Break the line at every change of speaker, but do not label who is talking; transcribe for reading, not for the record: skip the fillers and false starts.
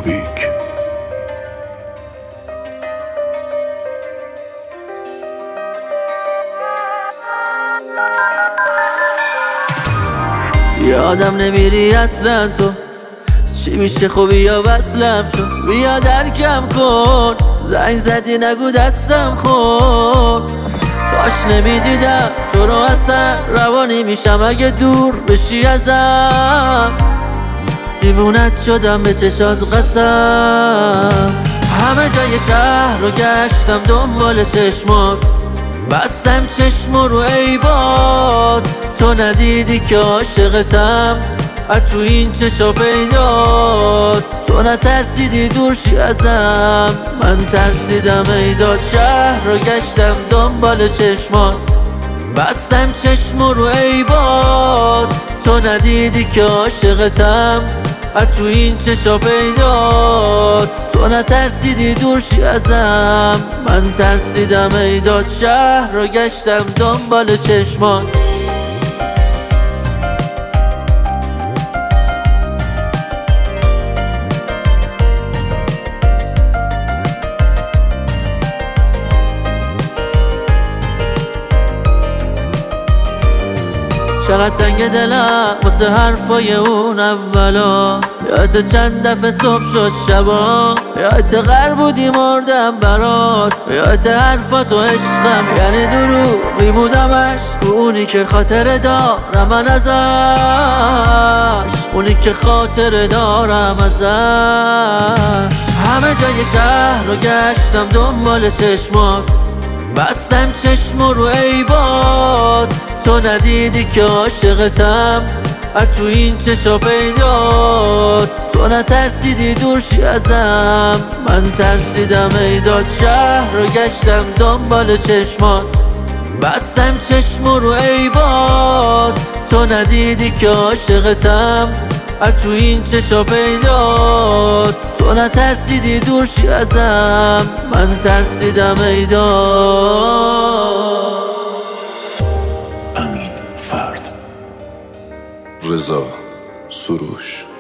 رابیک.
یادم نمیری اصلا تو چی میشه، خوبی یا وصلم شد، بیا درکم کن، زنگ زدی نگو دستم خون. کاش نمیدیدم تو رو اصلا، روانی میشم اگه دور بشی ازم، دیوونت شدم به چشات قسم. همه جای شهر رو گشتم دنبال چشمات، بستم چشم رو ای باد، تو ندیدی که عاشقتم، از تو این چشا پیداست. تو نترسیدی دور شی ازم، من ترسیدم ای داد. شهر رو گشتم دنبال چشمات، بستم چشم رو ای باد، تو ندیدی که عاشقتم، از تو این چشا پیداست. تو نترسیدی دور شی ازم، من ترسیدم ای داد. شهر رو گشتم دنبال چشمات. چقدر تنگ دلم واسه حرفای اون اولا، یادت چند دفعه صبح شد شبا، یادت غر بودی مردم برات، یادت حرفات و عشقم یعنی دروغی بودمش، اونی که خاطر دارم من ازش، اونی که خاطر دارم ازش. همه جای شهر رو گشتم دنبال چشمات، بستم چشم رو ای باد، تو ندیدی که عاشقتم، از تو این چشا پیداست. تو نترسیدی دور شی ازم، من ترسیدم ای داد. شهر رو گشتم دنبال چشمات، بستم چشم رو ای باد، تو ندیدی که عاشقتم، از تو این چشا پیداست. تو نترسیدی دور شی ازم، من ترسیدم ای داد.
امین فرد، رضا سروش.